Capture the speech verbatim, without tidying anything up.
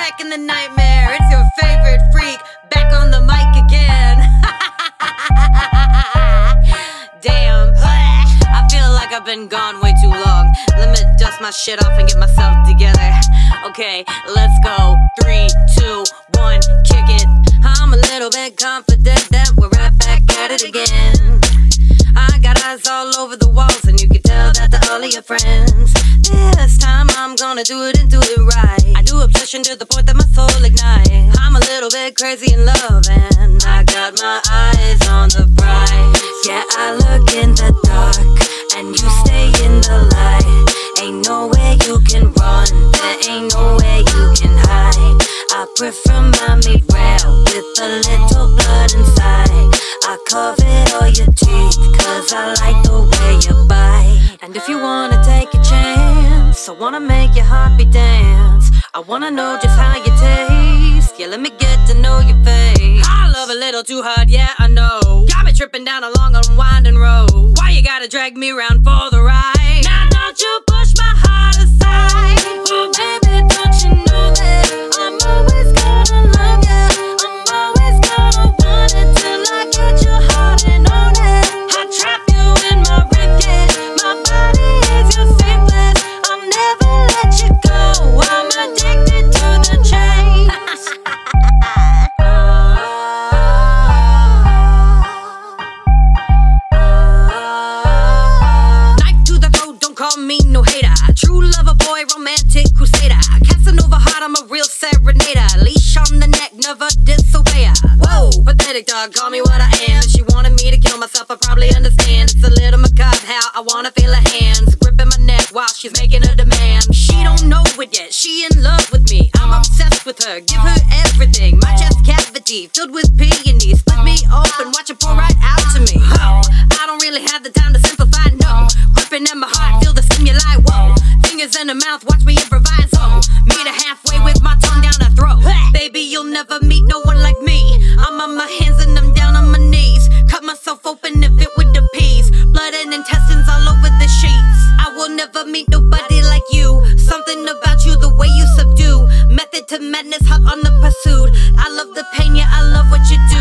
back in the nightmare. It's your favorite freak, back on the mic again. Damn, I feel like I've been gone way too long. Let me dust my shit off and get myself together. Okay, let's go. Three, two, one, kick it. I'm a little bit confident that we're right back at it again. I got eyes all over the walls, and you can tell that to all of your friends. This time I'm gonna do it and do it right. I do obsession to the point that my soul ignites. I'm a little bit crazy in love, and I got my eyes on the prize. Yeah, I look in the dark, and you stay in the light. Ain't no way you can run, there ain't no way you can hide. I prefer mommy real with a little blood inside. I covered all your teeth, cause I like the way you bite. And if you wanna take a chance, I wanna make your heartbeat dance. I wanna know just how you taste. Yeah, let me get to know your face. I love a little too hard, yeah, I know. Got me tripping down a long unwinding road. Why you gotta drag me around for the ride? Now don't you push my heart aside. Oh baby, don't you know that I'm always gonna love you. I'm always gonna want it till I get your heart and own it. I trap you in my ribcage. My body is your safe place. I'll never let you go. I'm addicted to the chase. Knife to the throat, don't call me no hater. True lover boy, romantic crusader. Casanova heart, I'm a real serenader. Leash on the neck, never disobey her. Whoa, pathetic dog, call me what I am. If she wanted me to kill myself, I probably understand. It's a little macabre how I wanna feel her hands gripping my neck while she's making a demand. She don't know it yet, she in love with me. I'm obsessed with her, give her everything. My chest cavity filled with peonies. Split me open, watch it pour right out to me. Oh, I don't really have the time to simplify, no. Gripping at my heart, feel the stimuli, whoa. Fingers in her mouth, watch me improvise, oh. Meet her halfway with my tongue down her throat. Baby, you'll never meet no one like me. I'm on my hands and I'm down on my knees. Cut myself open if it would appease. Blood and intestines all over the sheets. I will never meet nobody like you. Something about you, the way you subdue. Method to madness, hot on the pursuit. I love the pain, yeah, I love what you do.